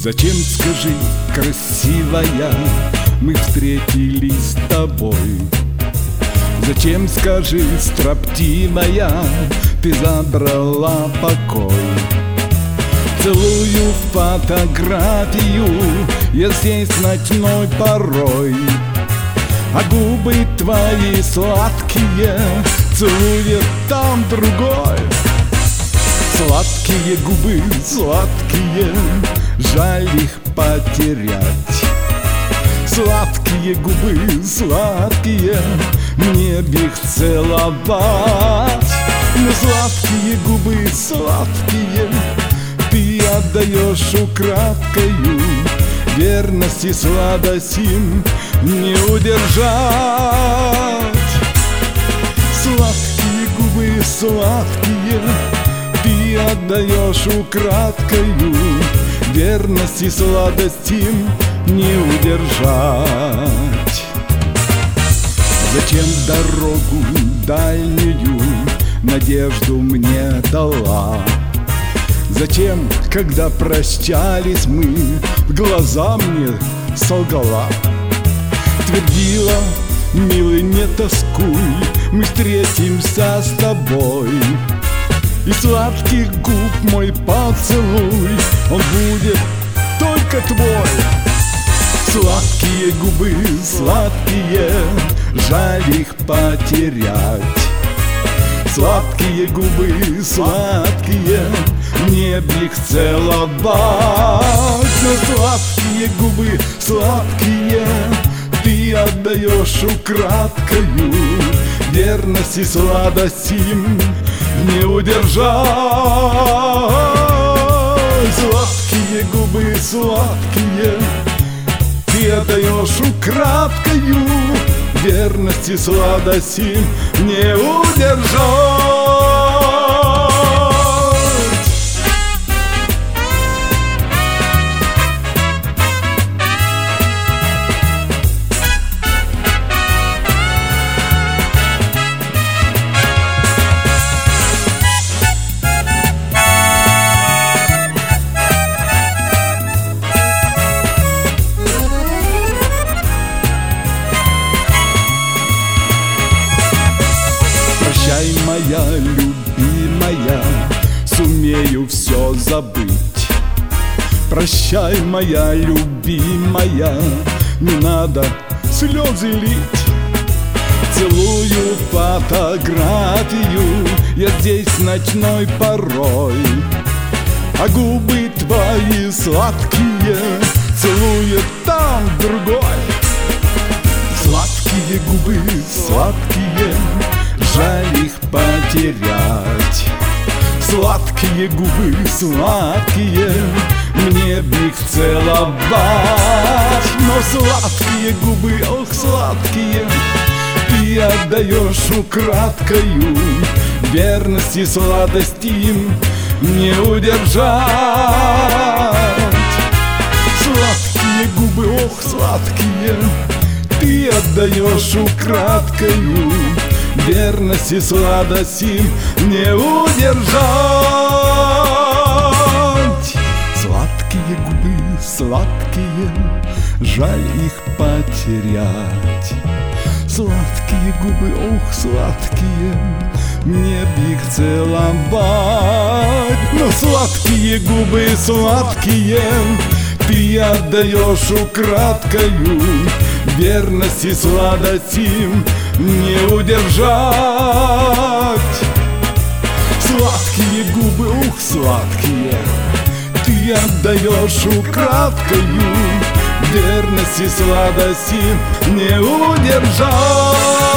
Зачем, скажи, красивая, мы встретились с тобой? Зачем, скажи, строптивая, ты забрала покой? Целую фотографию я здесь ночной порой, а губы твои сладкие целует там другой. Сладкие губы, сладкие, жаль их потерять. Сладкие губы, сладкие, мне б их целовать. Но сладкие губы, сладкие, ты отдаешь украдкою, верности сладость им не удержать. Сладкие губы, сладкие, ты отдаешь украдкою, верности сладость им не удержать. Зачем дорогу дальнюю надежду мне дала? Зачем, когда прощались мы, в глаза мне солгала? Твердила, милый, не тоскуй, мы встретимся с тобой, и сладких губ мой поцелуй, он будет только твой. Сладкие губы, сладкие, жаль их потерять. Сладкие губы, сладкие, мне б их целовать. Но сладкие губы, сладкие, ты отдаешь украдкою, верность и сладость им не удержать. Сладкие губы, сладкие, ты отдаешь украдкою, верность и сладость им не удержать. Прощай, моя любимая, сумею все забыть. Прощай, моя любимая, не надо слезы лить. Целую фотографию я здесь ночной порой, а губы твои сладкие целует там другой. Сладкие губы, сладкие, жаль их потерять. Сладкие губы, сладкие, мне б их целовать. Но сладкие губы, ох, сладкие, ты отдаешь украдкою, верность и сладость им не удержать. Сладкие губы, ох, сладкие, ты отдаешь украдкою, верность и сладость им не удержать. Сладкие губы, сладкие, жаль их потерять. Сладкие губы, ох, сладкие, мне б их целовать. Но сладкие губы, сладкие, ты отдаешь украдкою, верность и сладость им не удержать. Сладкие губы, ух, сладкие, ты отдаешь украдкою, верность и сладость им не удержать.